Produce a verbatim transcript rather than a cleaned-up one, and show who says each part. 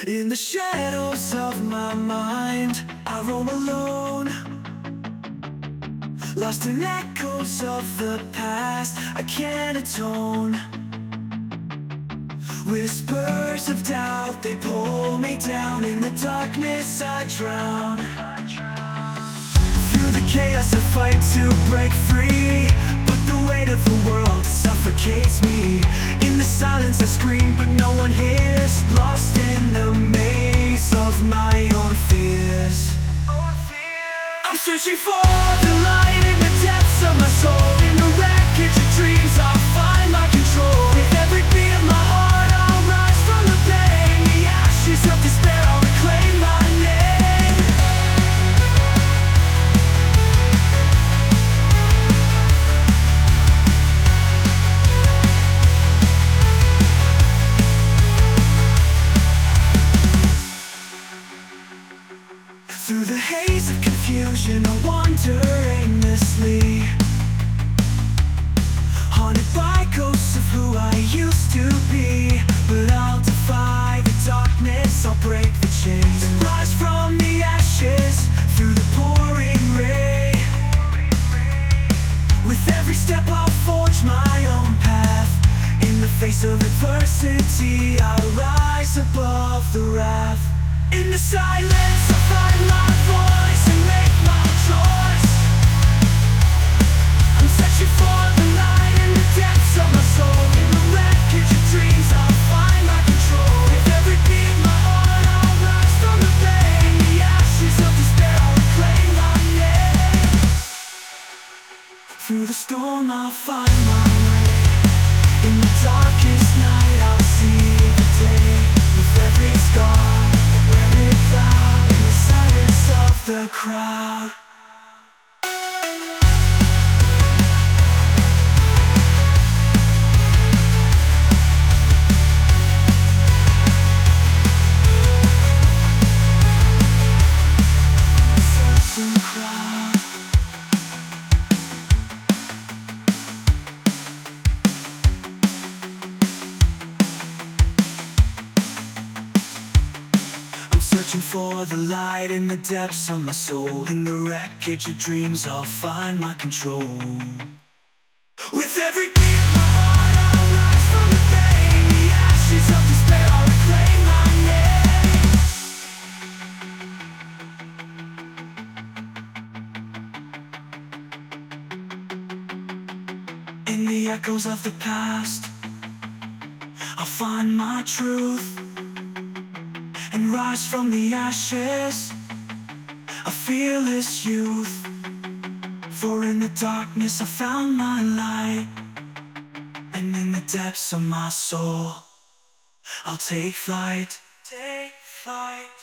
Speaker 1: In the shadows of my mind, I roam alone, lost in echoes of the past I can't atone. Whispers of doubt, they pull me down. In the darkness I drown. Through the chaos I fight to break free, but the weight of the world suffocates me. In the silence I scream, but no one hears, lost in the maze of my own fears. I'm searching for the light in the depths of my soul. In the wreckage of dreams I'll find my control. With every beat of my heart I'll rise from the pain. The ashes of despair I'll reclaim my name. Through the haze of confusion I wander aimlessly, haunted by ghosts of who I used to be. But I'll defy the darkness, I'll break the chains and rise from the ashes through the pouring rain. With every step I'll forge my own path. In the face of adversity I'll rise above the wrath. In the silence I find my voice and make my choice. I'm searching for the light in the depths of my soul. In the wreckage of dreams I'll find my control. With every beat of my heart I'll rise from the pain. The ashes of despair I'll reclaim my name. Through the storm I'll find my way. In the darkest night I'll see the day. With every scar in the silence of the crowd. Certain crowd. Searching for the light in the depths of my soul. In the wreckage of dreams I'll find my control. With every beat of my heart I'll rise from the pain. The ashes of despair I'll reclaim my name. In the echoes of the past I'll find my truth and rise from the ashes, a fearless youth. For in the darkness I found my light, and in the depths of my soul I'll take flight, take flight.